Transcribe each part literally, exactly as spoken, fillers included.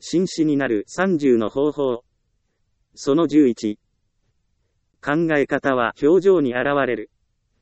紳士になるさんじゅうの方法。そのじゅういち。考え方は表情に現れる。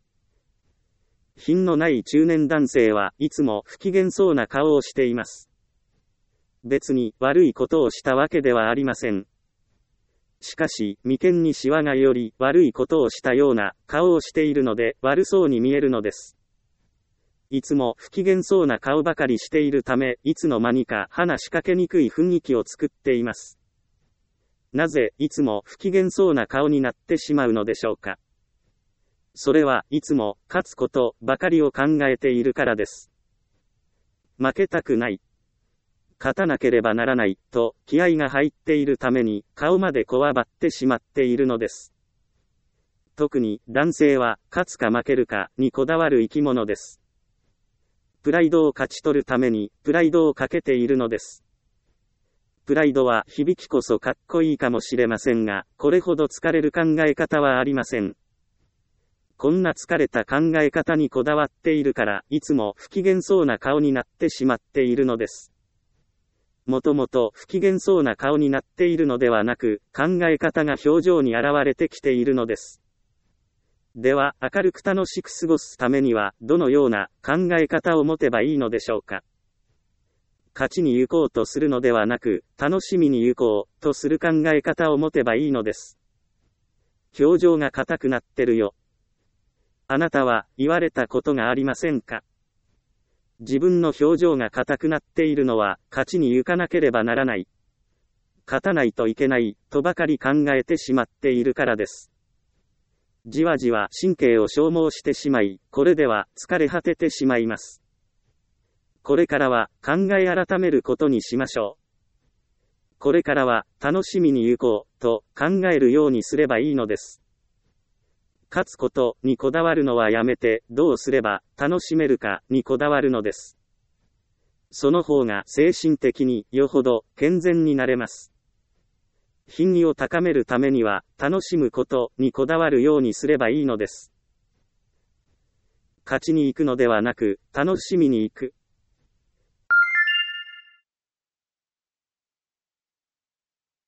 品のない中年男性はいつも不機嫌そうな顔をしています。別に悪いことをしたわけではありません。しかし、眉間にシワがより悪いことをしたような顔をしているので悪そうに見えるのです。いつも不機嫌そうな顔ばかりしているため、いつの間にか話しかけにくい雰囲気を作っています。なぜいつも不機嫌そうな顔になってしまうのでしょうか。それはいつも勝つことばかりを考えているからです。負けたくない。勝たなければならないと気合が入っているために顔までこわばってしまっているのです。特に男性は勝つか負けるかにこだわる生き物です。プライドを勝ち取るためにプライドをかけているのです。プライドは響きこそかっこいいかもしれませんが、これほど疲れる考え方はありません。こんな疲れた考え方にこだわっているから、いつも不機嫌そうな顔になってしまっているのです。もともと不機嫌そうな顔になっているのではなく、考え方が表情に現れてきているのです。では、明るく楽しく過ごすためには、どのような考え方を持てばいいのでしょうか。勝ちに行こうとするのではなく、楽しみに行こうとする考え方を持てばいいのです。表情が硬くなってるよ。あなたは言われたことがありませんか？自分の表情が硬くなっているのは、勝ちに行かなければならない。勝たないといけない、とばかり考えてしまっているからです。じわじわ神経を消耗してしまい、これでは疲れ果ててしまいます。これからは考え改めることにしましょう。これからは楽しみに行こうと考えるようにすればいいのです。勝つことにこだわるのはやめて、どうすれば楽しめるかにこだわるのです。その方が精神的によほど健全になれます。品位を高めるためには、楽しむことにこだわるようにすればいいのです。勝ちに行くのではなく、楽しみに行く。